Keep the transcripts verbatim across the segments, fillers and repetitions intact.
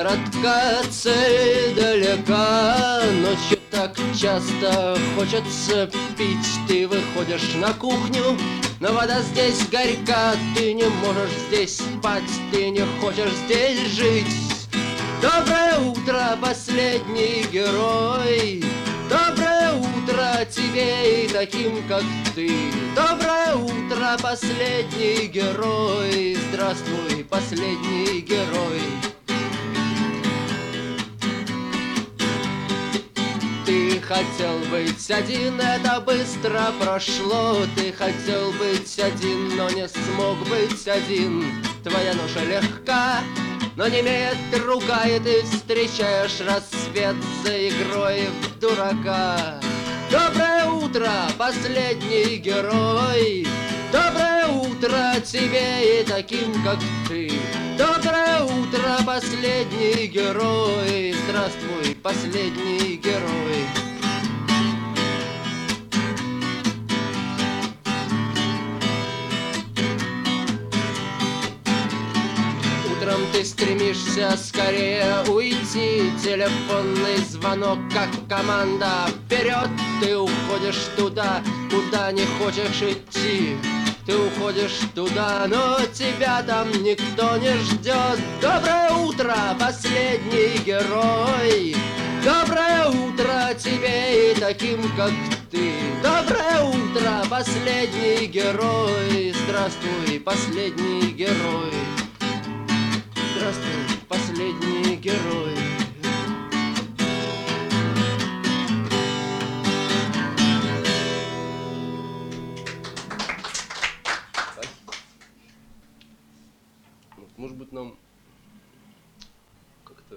коротка, цель далека. Ночью так часто хочется пить. Ты выходишь на кухню, но вода здесь горька. Ты не можешь здесь спать, ты не хочешь здесь жить. Доброе утро, последний герой. Доброе утро тебе и таким, как ты. Доброе утро, последний герой. Здравствуй, последний герой. Ты хотел быть один, это быстро прошло. Ты хотел быть один, но не смог быть один. Твоя ноша легка, но не имеет рука, и ты встречаешь рассвет за игрой в дурака. Доброе утро, последний герой. Доброе утро тебе и таким, как ты. Доброе утро, последний герой. Здравствуй, последний герой. Утром ты стремишься скорее уйти. Телефонный звонок, как команда. Вперед ты уходишь туда, куда не хочешь идти. Ты уходишь туда, но тебя там никто не ждет. Доброе утро, последний герой. Доброе утро тебе и таким, как ты. Доброе утро, последний герой. Здравствуй, последний герой. Здравствуй, последний герой. Может быть, нам как-то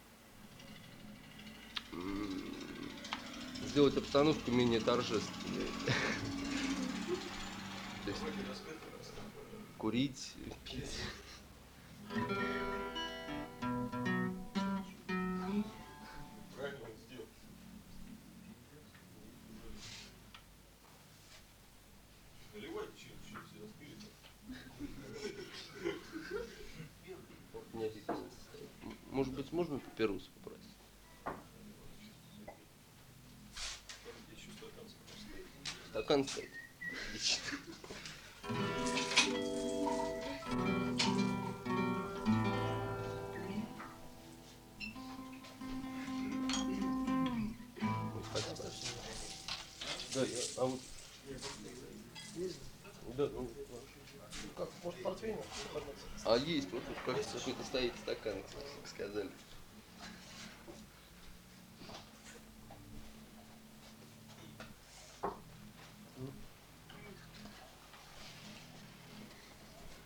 сделать обстановку менее торжественной. То есть курить, пить. Может быть, можно папирос попросить? Стакан стоит. Отлично. Да, я, а вот... Да, ну... Как, может, портвейн? А есть, вот тут как какой-то стоит стакан, сказали.